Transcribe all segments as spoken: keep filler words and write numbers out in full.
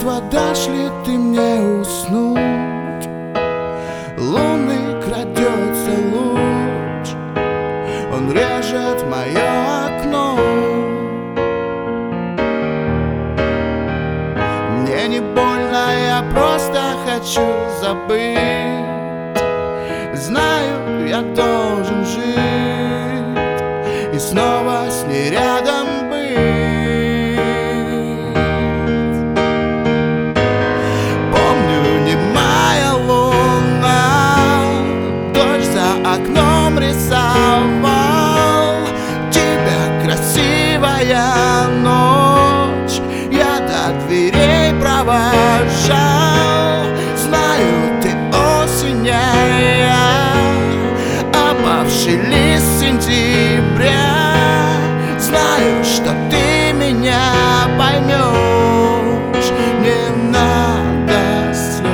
молитва, дашь ли ты мне уснуть? Лунный крадется луч, он режет мое окно. Мне не больно, я просто хочу забыть. Знаю, я должен жить и снова с ней рядом быть. Помню, немая луна, дождь за окном рисовал тебя, красивая ночь. Я до дверей провожал. Знаю, ты осенняя, опавший лист сентября. Знаю, что ты меня поймешь. Не надо слез.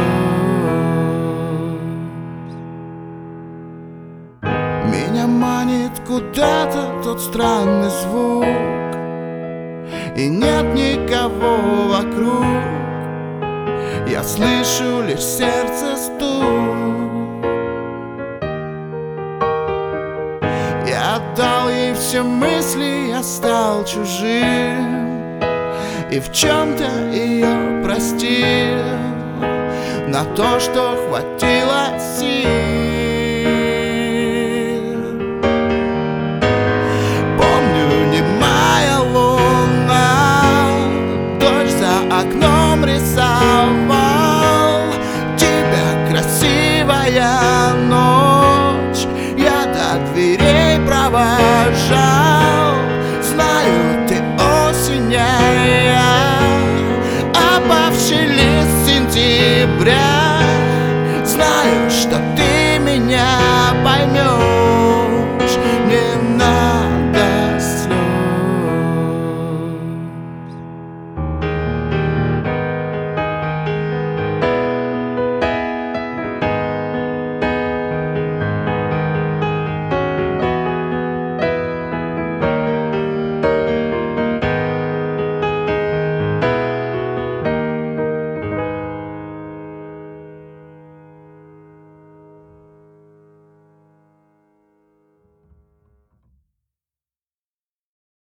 Меня манит куда-то тот странный звук, и нет никого вокруг. Я слышу лишь сердце стук. Я отдал ей все мысли, я стал чужим, и в чем-то ее простил на то, что хватило сил. Помню, немая луна, дождь за окном рисовал тебя, красивая ночь. Я до дверей провожал.